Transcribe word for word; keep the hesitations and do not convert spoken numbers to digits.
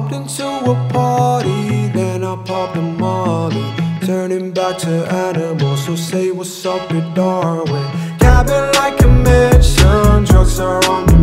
Popped into a party, then I popped a molly, turning back to animals, so say what's up to Darwin. Cabin like a mansion, drugs are on me.